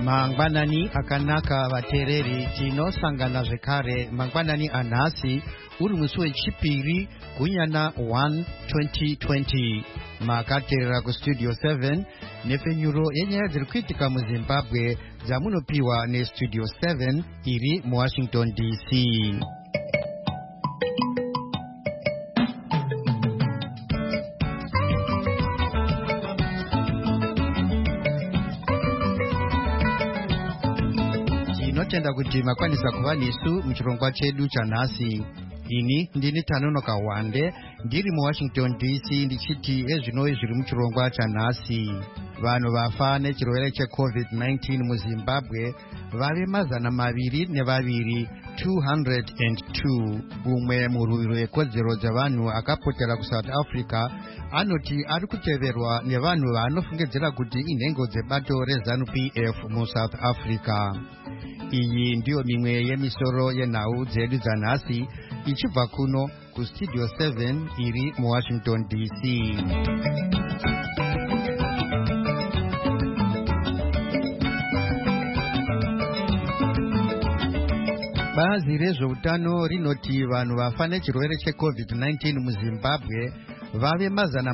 mangwanani akanaka vateereri tinosangana zvekare mangwanani anhasi uri musi wechipiri gunyana 1 2020 makateerera kustudio 7 nepfenyuro yenyaya dziri kuitika muzimbabwe dzamunopiwa nestudio 7 iri muwashington dc. tinotenda kuti makwanisa kuva nesu muchirongwa chedu chanhasi. ini ndini Tanonoka Wande ndiri muwashington dc ndichiti ezvinoi zviri muchirongwa chanhasi. vanhu vafa nechirwere checovid-19 muzimbabwe vave 222 umwe murwiri wekodzero dzevanhu akapotera kusouth africa anoti ari kuteverwa nevanhu vaanofungidzira kuti inhengo dzebato rezanu-pf musouth africa. iyi ndiyo mimwe yemisoro yenhau dzedu dzanhasi ichibva kuno kustudio 7 iri muwashington dc. bazi rezveutano rinoti vanhu vafa nechirwere checovid-19 muzimbabwe vave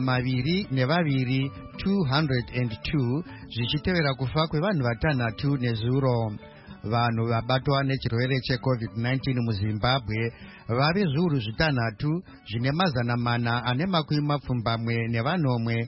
202 zvichitevera kufa kwevanhu vatanhatu nezuro. vanhu vabatwa nechirwere checovid-19 muzimbabwe vave zviuru zvitanhatu zvine 470 nevanomwe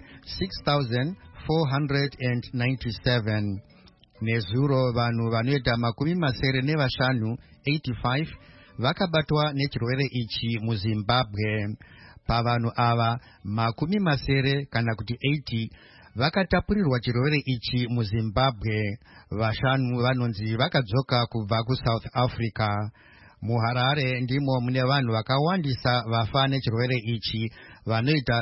6,497. nezuro vanhu vanoita 75 vakabatwa nechirwere ichi muzimbabwe. pavanhu ava 80 kana kuti 80 vakatapurirwa chirwere ichi muzimbabwe. vashanu vanonzi vakadzoka kubva kusouth africa. muharare ndimo mune vanhu vakawandisa vafa nechirwere ichi vanoita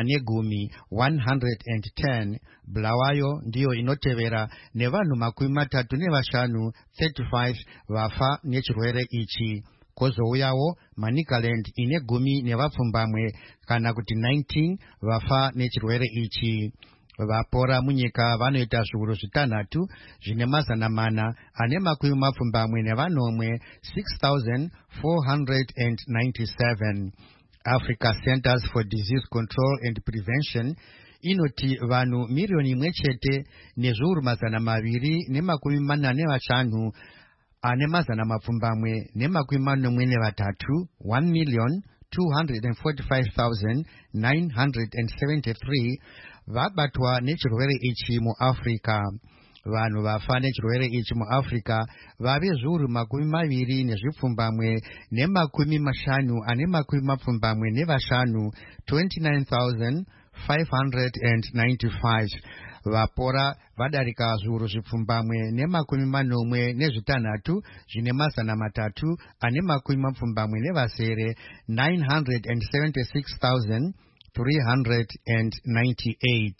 110. bulawayo ndiyo inotevera nevanhu 35 vafa nechirwere ichi. kozouyawo manicaland ine 10 kana kuti 19 vafa nechirwere ichi. vapora munyika vanoita zviuru 6 zvine 470 6,497. Africa Centers for Disease Control and Prevention inoti vanhu miriyoni 1 nezviuru 245 ane 443 1,245,973 vabatwa nechirwere ichi muafrica. vanhu vafa nechirwere ichi muafrica vave zviuru 20 ne50 ane 75 29,595. vapora vadarika zviuru 10 zvine 300 ane 70 976,398.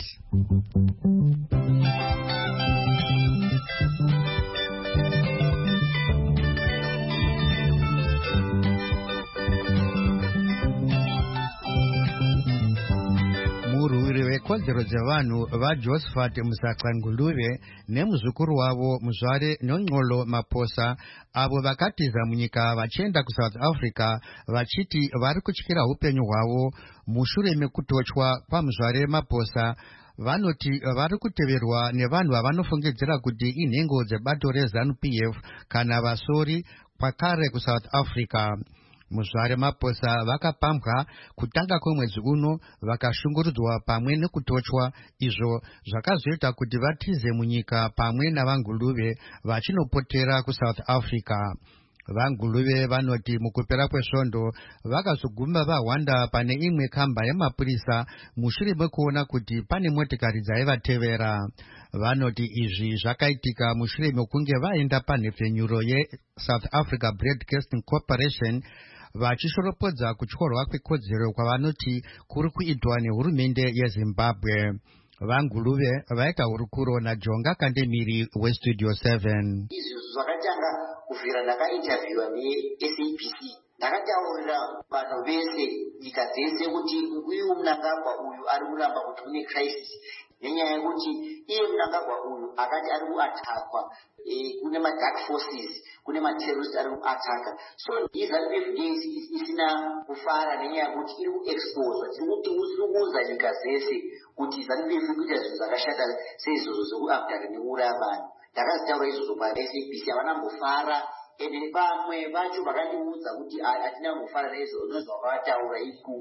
murwiri wekodzero dzevanhu vaJosephat Musacanguluve nemuzukuru wavo Muzvare Nonxolo Maposa avo vakatiza munyika vachienda kuSouth Africa vachiti vari kutyira upenyu hwavo mushure mekutochwa kwaMuzvare Maposa. vanoti vari kuteverwa nevanhu vavanofungidzira kuti inhengo dzebato rezanu-pf kana vasori kwakare kuSouth Africa. Muzvare Maposa vakapambwa kutanga kwemwedzi uno vakashungurudzwa pamwe nekutochwa, izvo zvakazoita kuti vatize munyika pamwe navanguluve vachinopotera kuSouth Africa. vanguluve vanoti mukupera kwesvondo vakazoguma vahwanda pane imwe kamba yemapurisa mushure mekuona kuti pane motikari dzaivatevera. vanoti izvi zvakaitika mushure mekunge vaenda panhepfenyuro yeSouth Africa Broadcasting Corporation vachishoropodza kutyorwa kwekodzero kwavanoti kuri kuitwa nehurumende yeZimbabwe. vanguluve vaita hurukuro naJonga Kandemiri westudio 7. izvi zvakatanga kubvira ndakainterviewa neSABC ndakataurira vanhu vese nyika dzese kuti uyu Mnangagwa uyu ari kuramba kuti une crisis nenyaya yekuti iye Mnangagwa uyu akati ari kuatakwa kune madark forces, kune materrorist ari kuataka. So iZANU-PF isina kufara nenyaya yekuti iri kuexposwa. Tirikuudza nyika dzese kuti ZANU-PF kuita zvinhu zvakashata seizvozvo zvekuabdara nekuuraya vanhu. Ndakazitaura izvozvo paSABC, havana mbofara. Ende vamwe vacho vakandiudza kuti hatina kufara naizvo unonzwa vataura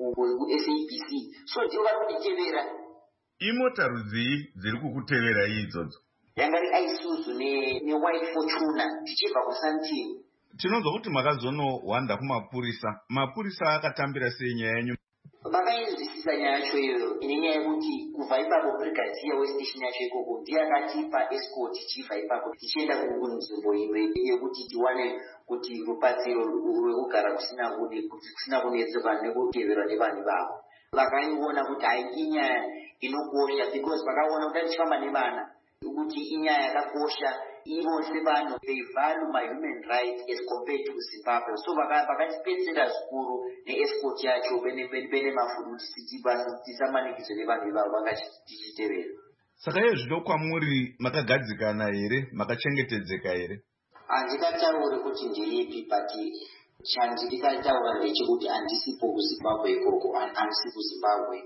kuSABC. So ndivo vari kunditevera. Imota rudzii dziri kukutevera idzodzo? Yanga iIsuzu neWhite Fortuna tichibva kuSandton. Tinonzwa kuti makazonowanda kumapurisa. Mapurisa akatambira sei nyaya yenyu? Vakainzwisisa nyaya yacho iyoyo, nenyaya yekuti kubva ipapo brigadier westation yacho ikoko ndiye akatipa escort tichibva ipapo tichienda kunzvimbo imwe yekuti tiwane kuti rubatsiro rwekugara kusina kunetsekana nekuteverwa nevanhu vavo. Vakaiona kuti inyaya inokosha because vakaona kuti tichifamba nevana kuti inyaya yakakosha. Ivo sevanhu they value my human rights as compared to Zimbabwe. So vakatipedzera zvikuru neescort yacho bene mafudu tisamanikidzwe nevanhu ivavo vanga tichitevera. Saka iye zvino kwamuri makagadzikana here, makachengetedzeka here? Handikatauri kuti ndiripi, but chandikataura ndechekuti handisipo kuZimbabwe ikoko, handisi kuZimbabwe.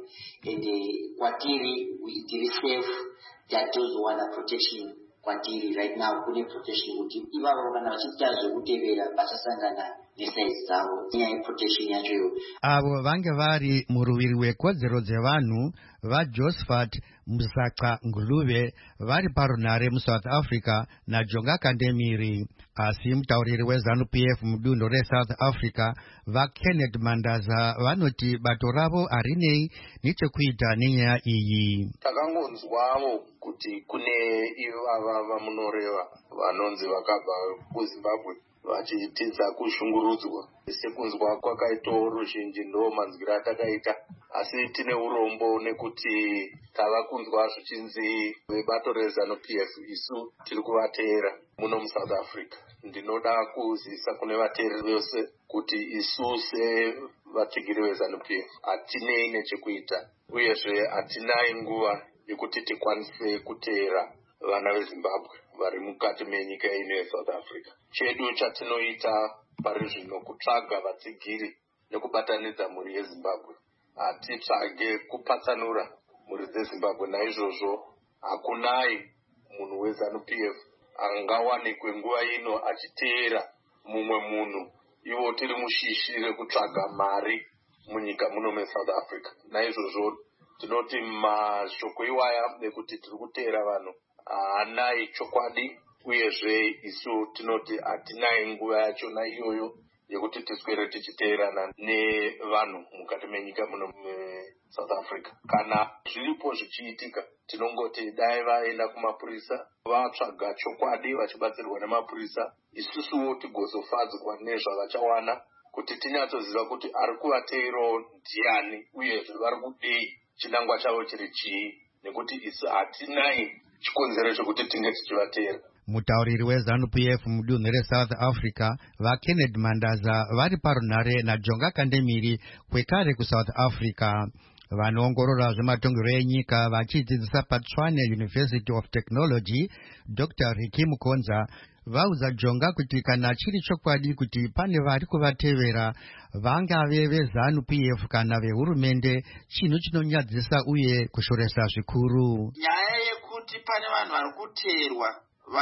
And kwatiri tiri safe, tatozowana protection kwatiri right now, kune protection kuti ivavo kana vachiita zvekutevera vasasangana nesaizi dzavo. Nyaya yeprotection yachoyo. Avo vange vari muruviri wekodzero dzevanhu vaJosephat Musaka Ngulube vari parunhare muSouth Africa naJonga Kandemiri. Asi mutauriri weZANU-PF mudunhu reSouth Africa vaKenneth Mandaza vanoti bato ravo harinei nechekuita nenyaya iyi. Takangonzwawo kuti kune ivo ava vamunoreva vanonzi vakabva kuZimbabwe vachitiza kushungurudzwa. Sekunzwa kwakaita ruzhinji ndo manzwiro atakaita, asi tine urombo nekuti tava kunzwa zvichinzi vebato reZANU-PF isu tiri kuvateera muno muSouth Africa. Ndinoda kuzisa kune vateeri vose kuti isu sevatsigiri veZANU-PF hatinei nechekuita, uyezve hatinai nguva yekuti tikwanise kuteera vana veZimbabwe vari mukati menyika ino yeSouth Africa. Chedu chatinoita pari zvino kutsvaga vatsigiri nekubatanidza mhuri yeZimbabwe. Hatitsvage kupatsanura mhuri dzeZimbabwe. Naizvozvo hakunai munhu weZANU-PF angawanikwe nguva ino achiteera mumwe munhu. Ivo tiri mushishi rekutsvaga mari munyika muno meSouth Africa. Naizvozvo tinoti mashoko iwaya ekuti tiri kuteera vanhu haanai chokwadi, uyezve isu tinoti hatinai nguva yachona iyoyo yekuti tiswere tichiteerana nevanhu mukati menyika muno meSouth Africa. Kana zviripo zvichiitika tinongoti dai vaenda kumapurisa vatsvaga chokwadi vachibatsirwa nemapurisa, isusuwo tigozofadzwa nezvavachawana kuti tinyatsoziva kuti ari kuvateerawo ndiani uyezve vari kudei, chinangwa chavo chiri chii, nekuti isu hatinai chikonzero chokuti tinge tichivateera. Mutauriri weZANU-PF mudunhu reSouth Africa vaKenneth Mandaza vari parunhare naJonga Kandemiri kwekare kuSouth Africa. Vanoongorora zvematongerwo enyika vachidzidzisa paTshwane University of Technology Dr. Ricky Mukonza vaudza Jonga kuti kana chiri chokwadi kuti pane vari kuvatevera vangave veZANU-PF kana vehurumende, chinhu chinonyadzisa uye kushoresa zvikuru. Nyaya yekuti pane vanhu vari kuteerwa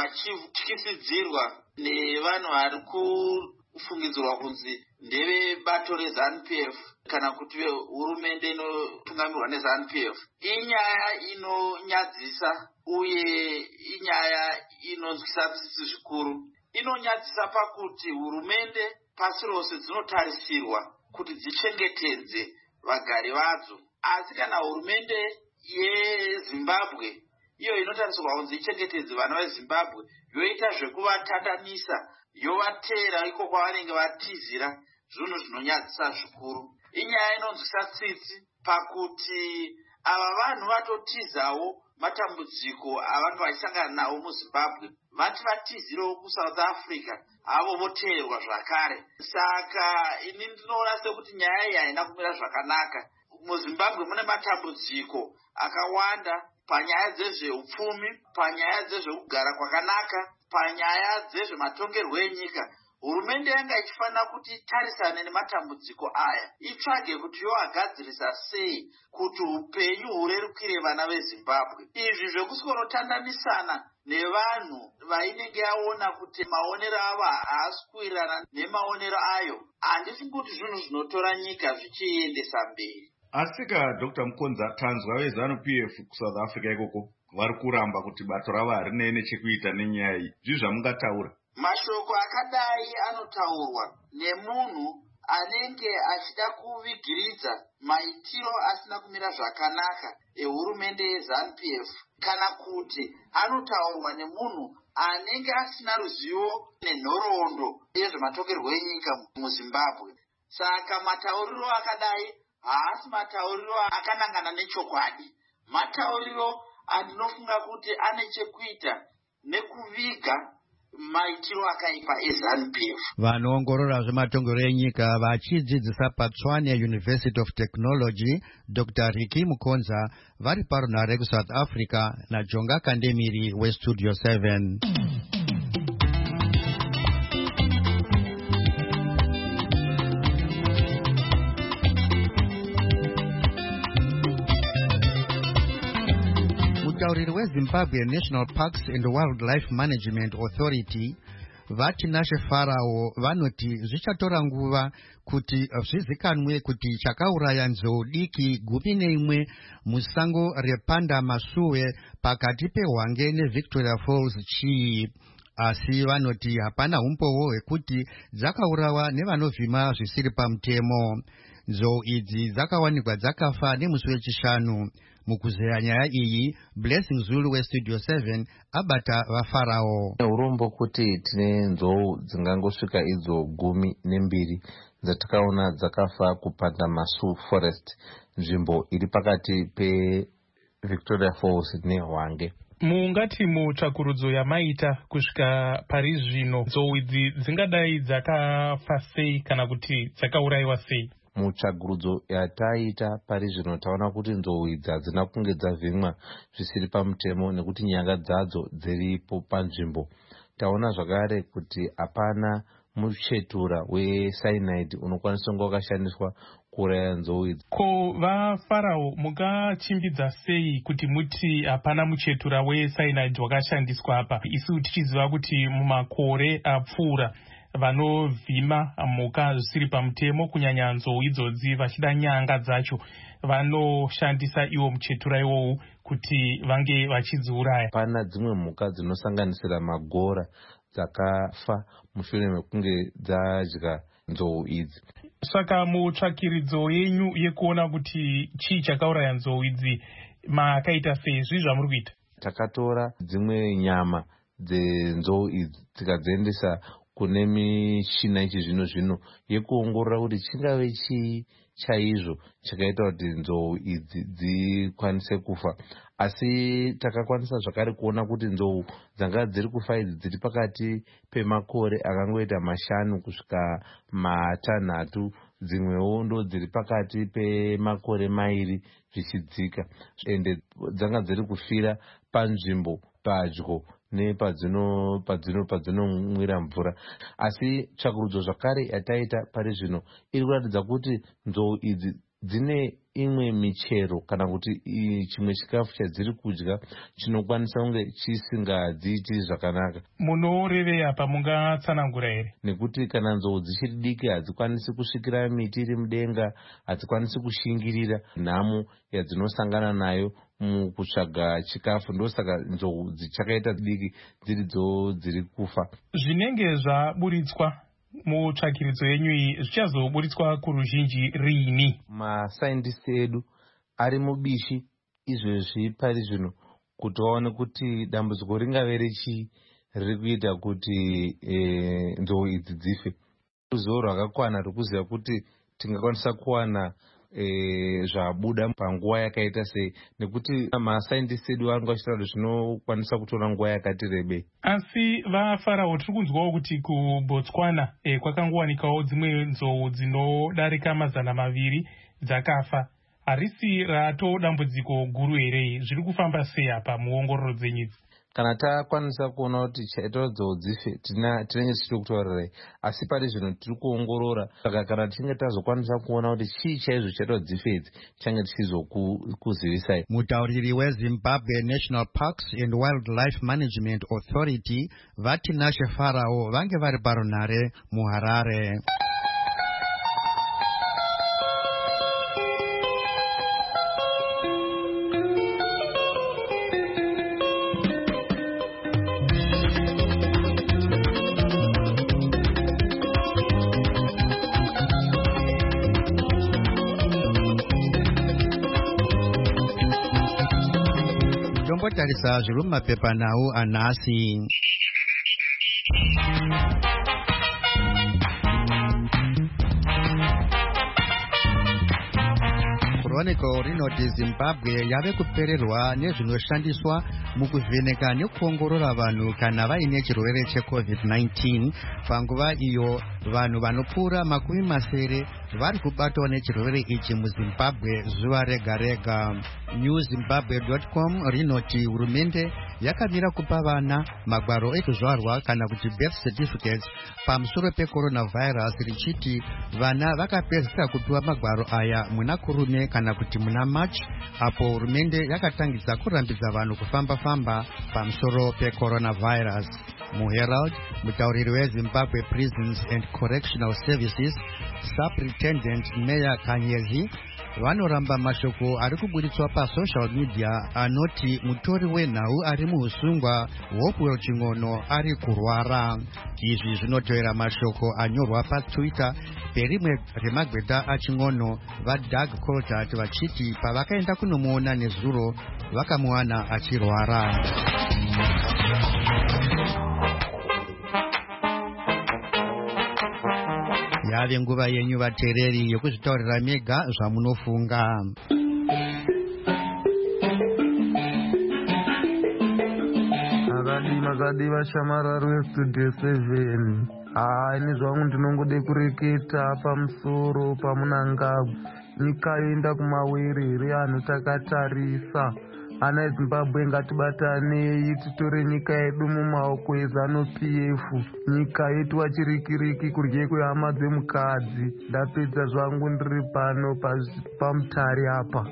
vachityisidzirwa nevanhu vari kufungidzirwa kunzi ndevebato reZANU-PF kana kuti vehurumende inotungamirwa neZANU-PF inyaya inonyadzisa uye inyaya inonzwisa tsitsi zvikuru. Inonyadzisa pakuti hurumende pasi rose dzinotarisirwa kuti dzichengetedze vagari vadzo, asi kana hurumende yeZimbabwe iyo inotarisirwa kunzi ichengetedze vana veZimbabwe yoita zvekuvatandanisa, yovateera iko kwavanenge vatizira, zvinhu zvinonyadzisa zvikuru. Inyaya inonzwisa tsitsi pakuti ava vanhu vatotizawo matambudziko avanga vachisangana nawo muZimbabwe, vati vatizirewo kuSouth Africa avo voteerwa zvakare. Saka ini ndinoona sekuti nyaya iyi haina kumira zvakanaka. MuZimbabwe mune matambudziko akawanda panyaya dzezveupfumi, panyaya dzezvekugara kwakanaka, panyaya dzezvematongerwo enyika. Hurumende yanga ichifanira kuti itarisane nematambudziko aya, itsvage kuti yoagadzirisa sei kuti upenyu hurerukire vana veZimbabwe. Izvi zvekusorotandanisana nevanhu vainenge yaona kuti maonero avo haasi kuwirirana nemaonero ayo, handisi kuti zvinhu zvinotora nyika zvichiendesa mberi. Asika Dr. Mukonza, tanzwa veZANU-PF kuSouth Africa ikoko vari kuramba kuti bato ravo harina nechekuita nenyaya iyi. Zvii zvamungataura? Mashoko akadai anotaurwa nemunhu anenge achida kuvigiridza maitiro asina kumira zvakanaka ehurumende yeZANU-PF, kana kuti anotaurwa nemunhu anenge asina ruzivo nenhoroondo yezvematokerwo enyika muZimbabwe. Saka matauriro akadai haasi matauriro akanangana nechokwadi, matauriro andinofunga kuti ane chekuita nekuviga maitiro akaipa eZANU-PF. Vanoongorora zvematongerwo enyika vachidzidzisa paTshwane University of Technology, Dr. Ricky Mukonza, vari parunhare kuSouth Africa, naJonga Kandemiri weStudio 7. Mutauriri weZimbabwe National Parks and Wildlife Management Authority vati Nashe Farao vanoti zvichatora nguva kuti zvizikanwe kuti chakauraya nzou diki 11 musango repanda masuwe pakati peHwange neVictoria Falls chii. Asi vanoti hapana umpowo hwekuti dzakaurawa nevanovhima zvisiri pamutemo. Nzou idzi dzakawanikwa dzakafa nemusi wechishanu. Mukuzeya nyaya iyi, Blessing Zulu weStudio 7 abata vaFarao. Urombo kuti tine nzou dzingangosvika idzo 12 dzatakaona dzakafa kupanda Masu Forest, nzvimbo iri pakati peVictoria Falls neHwange. Mungati mutsvakurudzo yamaita kusvika pari zvino, nzou idzi dzingadai dzakafa sei kana kuti dzakaurayiwa sei? Mutsvakurudzo yataita pari zvino taona kuti nzou idzi hadzina kunge dzavhimwa zvisiri pamutemo nekuti nyanga dzadzo dziripo panzvimbo. Taona zvakare kuti hapana muchetura wecyanide unokwanisa kunge wakashandiswa kuuraya nzou idzi. Ko vaFarao mukachimbidza sei kuti muti hapana muchetura wecyanide wakashandiswa apa, isu tichiziva kuti mumakore apfuura vanovhima mhuka zvisiri pamutemo kunyanya nzou idzodzi vachida nyanga dzacho vanoshandisa iwo muchetura iwowu kuti vange vachidziuraya? Pana dzimwe mhuka dzinosanganisira magora dzakafa mushure mekunge dzadya nzou idzi. Saka mutsvakiridzo yenyu yekuona kuti chii chakauraya nzou idzi makaita sei? Zvii zvamuri kuita? Takatora dzimwe nyama dzenzou idzi tikadziendesa kune mishina yechizvino-zvino yekuongorora kuti chingave chii chaizvo chakaita kuti nzou idzi dzikwanise kufa. Asi takakwanisa zvakare kuona kuti nzou dzanga dziri kufa idzi dziri pakati pemakore akangoita 5 kusvika 6, dzimwewo ndo dziri pakati pemakore 2 zvichidzika, ende dzanga dziri kufira panzvimbo padyo nepadzinomwira mvura. Asi tsvakurudzo zvakare yataita pari zvino iri kuratidza kuti nzou idzi dzine imwe michero kana kuti chimwe chikafu chadziri kudya chinokwanisa kunge chisingadziitiri zvakanaka. Munorevei apa, mungatsanangura here? Nekuti kana nzou dzichiri diki hadzikwanisi kusvikira miti iri mudenga, hadzikwanisi kushingirira nhamo yadzinosangana nayo mukutsvaga chikafu, ndosaka nzou dzichakaita diki dziridzo dziri kufa. Zvinenge zvaburitswa mutsvakiridzo yenyu iyi zvichazoburitswa kuruzhinji riini? Masaindisi edu ari mubishi izvezvi pari zvino kuti vaone kuti dambudziko ringave rechii riri kuita kuti nzou idzi dzife. Ruzivo rwakakwana rwekuziva kuti tingakwanisa kuwana zvabuda panguva yakaita sei, nekuti masaindisi edu vanga vachitaura kuti zvinokwanisa kutora nguva yakati rebei. Asi vaFarao, tiri kunzwawo kuti kuBotswana kwakangowanikawo dzimwe nzou dzinodarika 200 dzakafa. harisi rato dambudziko guru here. Zviri kufamba sei apa muongororo dzenyu? Kana takwanisa kuona kuti chaitodzo dzife tinenge tichiri kutaurirai, asi pari zvino tiri kuongorora. Saka kana tichinge tazokwanisa kuona kuti chii chaizvo chaitodzife idzi, tichange tichizokuzivisai. Mutauriri weZimbabwe National Parks and Wildlife Management Authority Vatinashe Farao vange vari parunhare muHarare. Tarisa zviri mumapepa nawo anhasi. Chronicle rinoti Zimbabwe yave kupererwa nezvinoshandiswa mukuvheneka nekuongorora vanhu kana vaine chirwere cheCovid-19 panguva iyo vanhu vanopfuura 70 vari kubatwa nechirwere ichi muZimbabwe zuva rega rega. newzimbabwe.com rinoti hurumende yakamira kupa vana magwaro ekuzvarwa kana kuti birth certificates pamusoro pecoronavirus, richiti vana vakapedzisa kupiwa magwaro aya muna kurume kana kuti muna March, apo hurumende yakatangisa kurambidza vanhu kufamba-famba pamusoro pecoronavirus. MuHerald, mutauriri weZimbabwe Prisons and Correctional Services Superintendent Meya Kanyezi vanoramba mashoko ari kuburitswa pasocial media anoti mutori wenhau ari muusungwa Hopewell Ching'ono ari kurwara. Izvi zvinoteera mashoko anyorwa paTwitter perimwe remagweta aChing'ono vaDoug Coltart vachiti pavakaenda kunomuona nezuro vakamuwana achirwara. Yave nguva yenyu vateereri yekuzvitaurira mega zvamunofunga. Makadi vashamararu vestudio 7. Ini zvangu ndinongode kureketa pamusoro pamunangagwa. Nyika yoenda kumawere here anhu takatarisa. Ana eZimbabwe ngatibatanei titore nyika yedu mumaoko eZANU-PF. Nyika yetu wachirikiriki kurye kwehama dzemukadzi. Ndapedza zvangu ndiri pano pamutare apa.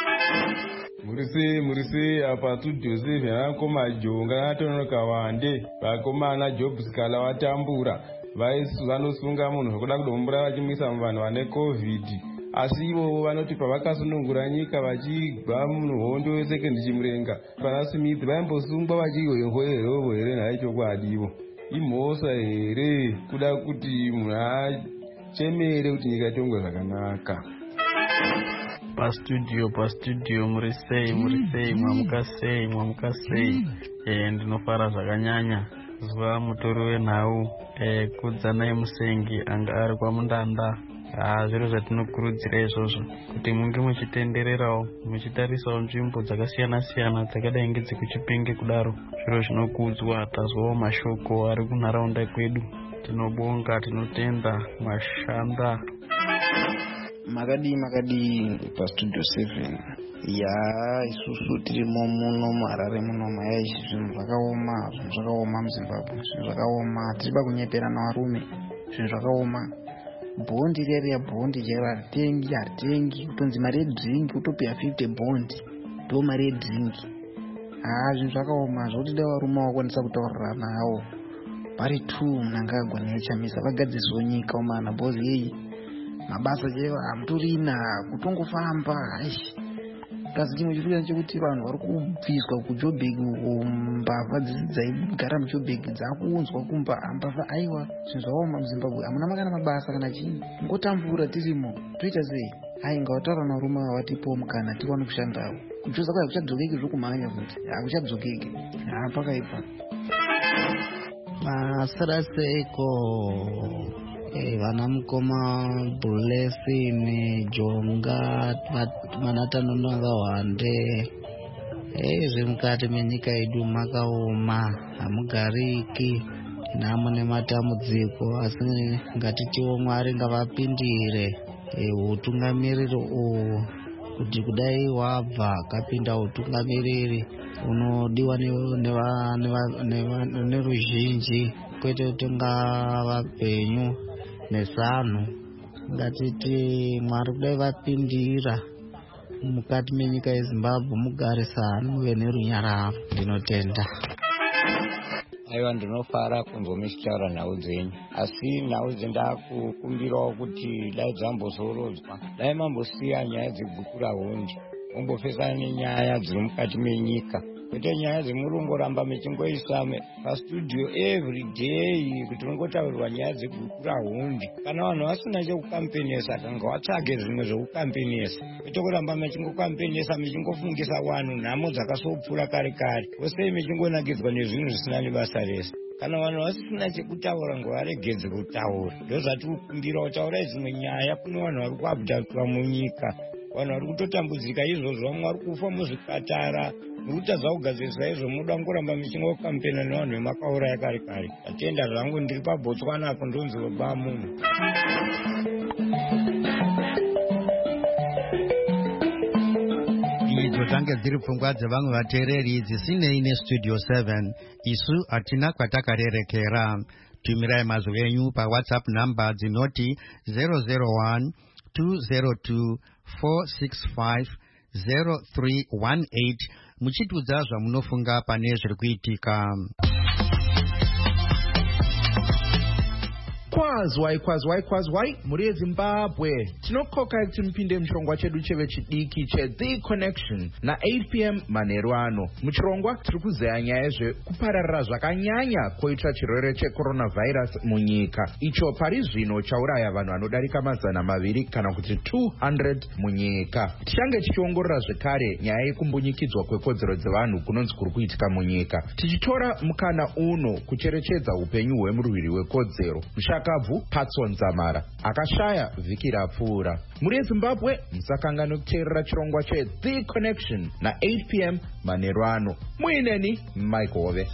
Murise apa tudhose vyanakoma jonga natonoka wande vakomana Jobs kala watambura vanosunga munhu zvokuda kudombura vachimuisa muvanhu vane COVID. Asi ivo vanoti pavakasunungura nyika vachigwa munhu hondo wesekendi chimurenga pana Smith vaimbosungwa vachihohero here nhai chokwadivo imhosa here kuda kuti munhu achemere kuti nyika itongwe zvakanaka. Pastudio murisei mwamuka sei ndinofara zvakanyanya zuva mutori wenhau kudzanai musengi anga ari kwamundanda. Zviro zvatinokurudzira izvozvo kuti munge muchitendererawo muchitarisawo nzvimbo dzakasiyana-siyana dzakadai ngedzekuChipinge kudaro. Zviro zvinokudzwa. Tazwawo mashoko ari kunharaunda kwedu. Tinobonga, tinotenda, mashanda. Makadi pastudio 7. Isusu tirimo muno muHarare muno mayaishi zvinhu zvakaoma muZimbabwe. Zvinhu zvakaoma, tiriba kunyepera navarume. Zvinhu zvakaoma. Bondi bhondi chero haritengi kutonzi mari yedringi kutopera 50 bondi ndo mari yedringi. Zvinhu zvakaoma zvokuti dai varume wakwanisa kutaurirana hawo pari 2 munangagwa nechamisa vagadzisawo nyika umana bhozi yeyi mabasa chero hamutorina kutongofamba. Kasi chimwe chirikuita chekuti vanhu vari kubviswa kuJoburg mbavha dzaigara muJoburg dzakuunzwa mbavha. Aiwa, zvinhu zvakaoma muZimbabwe. Hamuna makana mabasa kana chii, ngotambura tirimo. Toita sei? Ngavataura narume vatipo mukana tiwane kushandawo. Kujoza kwaya kuchadzokeki zvokumhanya futi hakuchadzokeki. Pakaipa masaraseko vana mukoma Blessing Jonga manatanonanga wande zvemukati menyika yedu makaoma, hamugariki, namune matambudziko, asi ngatitiwo Mwari ngavapindire utungamiriri uhu kuti kudai wabva akapinda utungamiriri unodiwa neruzhinji kwete kuti ngavapenyu nezanhu. Ngatiti Mwari kudai vapindira mukati menyika yeZimbabwe mugarisane muve nerunyararo. Ndinotenda. Aiwa, ndinofara kunzwa muchitaura nhau dzenyu, asi nhau dzendakukumbirawo kuti dai dzambozorodzwa, dai mambosiya nyaya dzegukura hundi mumbopesana nenyaya dziri mukati menyika, kwete nyaya dzemurongoramba mechingoisa pastudio every day kuti ungotaurirwa nyaya dzegukura hundi. Kana vanhu vasina chekukampenesa kanga vatsvage zvimwe zvekukampenesa, kwete kuramba mechingokampenesa mechingofungisa vanhu nhamo dzakasopfuura kare kare, vose mechingonakidzwa nezvinhu zvisina nebasa rese. Kana vanhu vasina chekutaura ngavaregedze kutaura. Ndozvati kukumbira taurai dzimwe nyaya kune vanhu vari kuabhadharwa munyika, vanhu vari kutotambudzika izvozvo, vamwe vari kufa muzvipatara. Murikutadza kugadzirisa izvo, munoda ngoramba muchingokampena nevanhu vemakauraya kare kare. Atenda zvangu, ndiri paBotswana apo ndonzi bamunhu. Idzo dzange dziri pfungwa dzevamwe vateereri dzisinei nestudio 7. Isu hatina kwatakarerekera. Tumirai mazwi enyu paWhatsApp namba dzinoti 001 202 465 0318 muchitudza zvamunofunga pane zviri kuitika. Kwazwai muri Zimbabwe tinokoka kuti mupinde muchirongwa chedu chevechidiki cheThe Connection na 8 p.m. manheru ano. Muchirongwa tiri kuzeya nyaya zvekupararira zvakanyanya koitwa chirwere checoronavirus munyika, icho pari zvino chauraya vanhu vanodarika 200 kana kuti 200 munyika. Tichange tichiongorora zvekare nyaya yekumbunyikidzwa kwekodzero dzevanhu kunonzi kuri kuitika munyika, tichitora mukana uno kucherechedza upenyu hwemurwiri wekodzero Mushakabvu Patson Zamara akashaya vhiki rapfuura. Muri Zimbabwe musakanganwe kuteerera chirongwa cheThe Connection na 8 p.m. manheru ano. Muineni Michael Ove.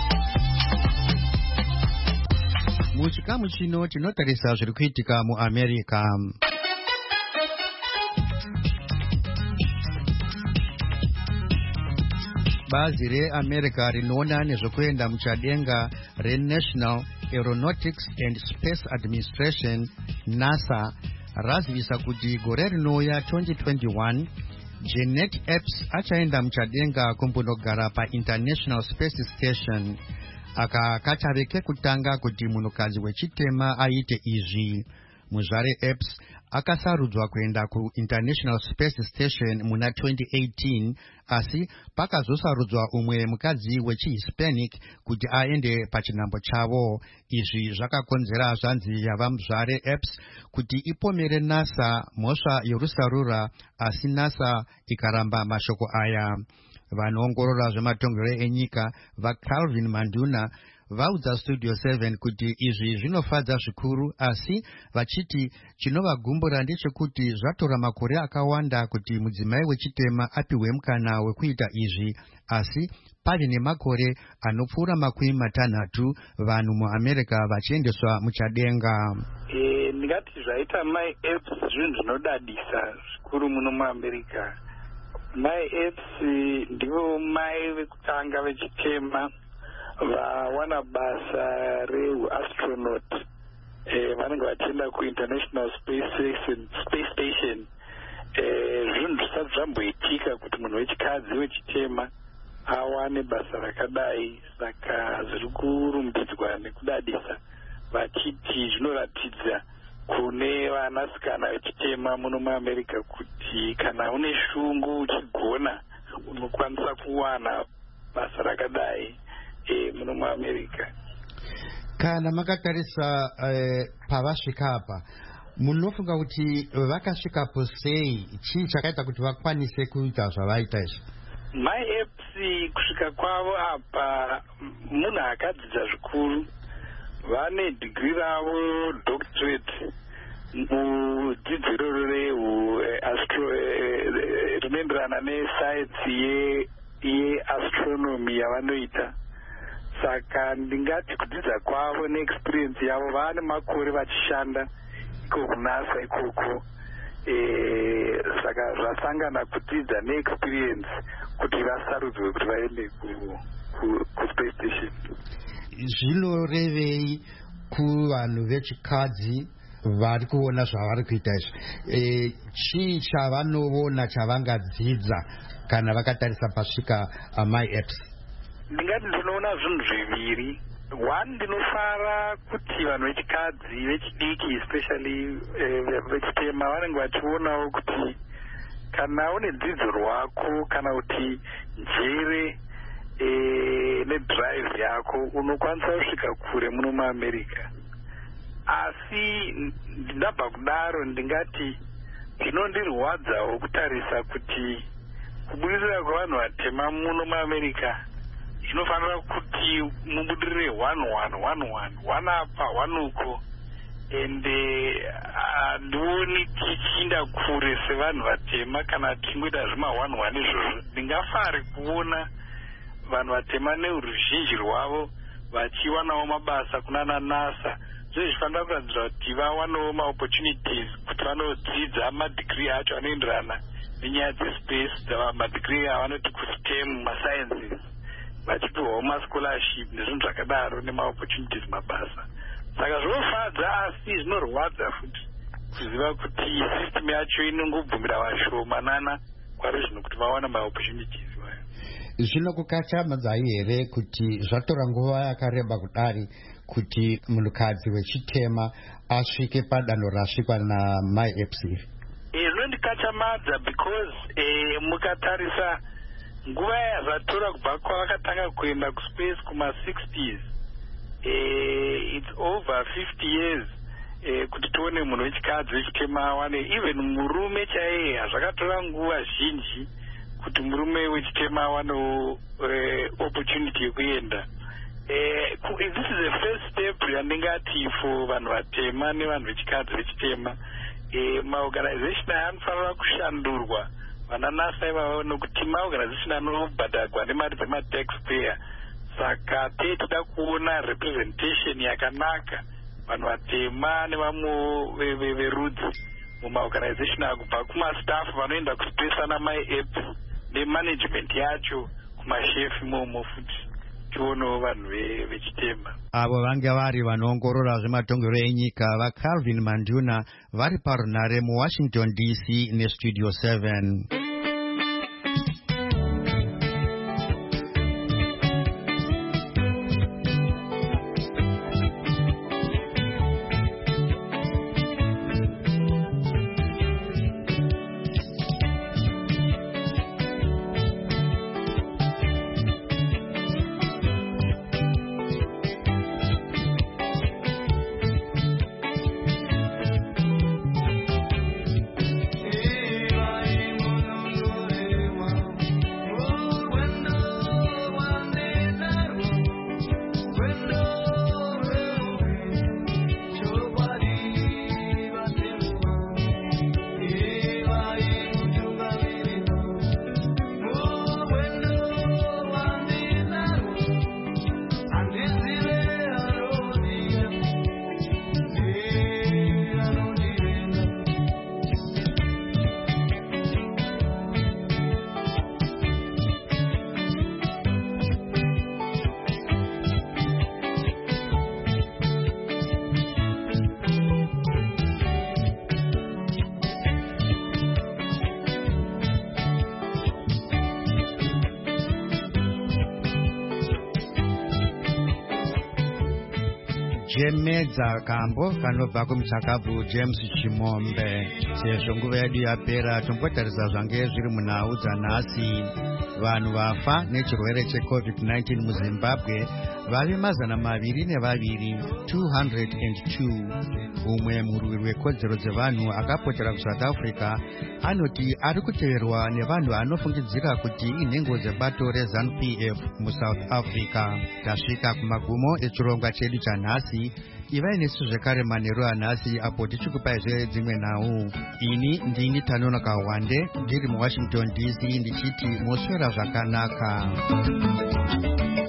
Muchikamu chino tinotarisa zviri kuitika muAmerica. Bazi reAmerica rinoona nezvekuenda muchadenga reNational Aeronautics and Space Administration NASA razivisa kuti gore rinouya 2021 Janet Epps achaenda muchadenga kumbonogara paInternational Space Station. Aka kachave kekutanga kuti munhukadzi wechitema aite izvi. Muzvare Epps akasarudzwa kuenda kuInternational Space Station muna 2018, asi pakazosarudzwa umwe mukadzi wechihispanic kuti aende pachinhambo chavo. Izvi zvakakonzera zvanzi yavamuzvare Epps kuti ipomere NASA mhosva yorusarura, asi NASA ikaramba mashoko aya. Vanoongorora zvematongero enyika vaCalvin Manduna vaudza Studio 7 kuti izvi zvinofadza zvikuru, asi vachiti chinovagumbura ndechekuti zvatora makore akawanda kuti mudzimai wechitema apiwe mukana wekuita izvi, asi pave nemakore anopfuura 60 vanhu muAmerica vachiendeswa muchadenga. Ndingati zvaita Mai Epps zvinhu zvinodadisa zvikuru muno muAmerica. Mai Epps ndivo mai vekutanga vechitema vawana basa reastronaut. Vanenge vachienda kuInternational Space Station. Zvinhu zvisati zvamboitika kuti munhu wechikadzi wechitema awane basa rakadai, saka zviri kurumbidzwa nekudadisa, vachiti zvinoratidza kune vanasikana vechitema muno muAmerica kuti kana une shungu uchigona unokwanisa kuwana basa rakadai muno muAmerica. Kana makatarisa pavasvika apa, munofunga kuti vakasvikapo sei? Chii chakaita kuti vakwanise kuita zvavaita izvi? Mai Epps kusvika kwavo apa munhu akadzidza zvikuru. Vane degree ravo doctorate mudzidziro rinoenderana nesayensi yeastronomy yavanoita. Saka ndingati kudzidza kwavo neexperience yavo vane makore vachishanda iko kunasa ikoko. saka zvasangana kudzidza neexperience kuti vasarudzwe kuti vaende kuspace station. Zvinorevei kuvanhu vechikadzi vari kuona zvavari kuita izvi? Chii chavanoona chavangadzidza kana vakatarisa pasvika MyApps? Ndingati ndinoona zvinhu zviviri. One, ndinofara kuti vanhu vechikadzi vechidiki especially vechitema vanenge vachionawo kuti kana une dzidzo rwako kana kuti njere nedrive yako unokwanisa kusvika kure muno muAmerica. Asi ndabva kudaro ndingati zvinondirwadzawo kutarisa kuti kubudirira kwevanhu vatema muno muAmerica zvinofanira kuti mubudirire 1 apa 1 uko, ende handioni tichiinda kure sevanhu vatema kana tichingoita zvima 1 izvozvo. Ndingafari kuona vanhu vatema neuruzhinji rwavo vachiwanawo mabasa kunana NASA. Zvizvi zvifanira kuratidzira kuti vawanawo maopportunities kuti vanodzidza madegree acho anoenderana nenyaya dzespace, madegree avanoti kuSTEM, masciences, vachipiwawo mascholarship nezvinhu zvakadaro nemaopportunities mabasa. Saka zvinofadza asi zvinorwadza futi kuziva kuti system yacho inongobvumira vashomanana kwari zvino kuti vawana maopportunities. Zvinokukachamadzai here kuti zvatora nguva yakareba kudari kuti munhukadzi wechitema asvike padanho rasvikwa naMyApps? Zvinondikachamadza because mukatarisa nguva yazvatora kubva kwavakatanga kuenda kuspace kuma60s, it's over 50 years kuti tione munhu wechikadzi wechitema awane. Even murume chaiye hazvakatora nguva zhinji kuti murume wechitema awanewo opportunity yekuenda. This is the first step yandingati for vanhu vatema nevanhu vechikadzi vechitema. Maorganization aya anofanira kushandurwa, vana NASA ivavo, nokuti maorganization anobhadharwa nemari dzemataxpayer. Saka tinoda kuona representation yakanaka vanhu vatema nevamwe verudzi mumaorganization aya, kubva kumastaff vanoenda kuspace naMyApps nemanagement yacho kumashefi momo futi tionewo vanhu vechitema. Avo vange vari vanoongorora zvematongero enyika vaCalvin Manduna vari parunare muWashington DC neStudio 7. Jemedza kambo kanobva kumuchakabvu James Chimombe. Sezvo nguva yedu yapera tombotarisa zvange zviri munhau dzanhasi. Vanhu vafa nechirwere cheCovid-19 muZimbabwe vave 222. Umwe murwi rwekodzero dzevanhu akapotera kuSouth Africa anoti ari kuteverwa nevanhu anofungidzira kuti inhengo dzebato reZANU-PF muSouth Africa. Tasvika kumagumo echirongwa chedu chanhasi. Ivai nesu zvekare manheru anhasi apo tichikupaizve dzimwe nhau. Ini ndini Tanonoka Wande ndiri muWashington DC ndichiti moswera zvakanaka.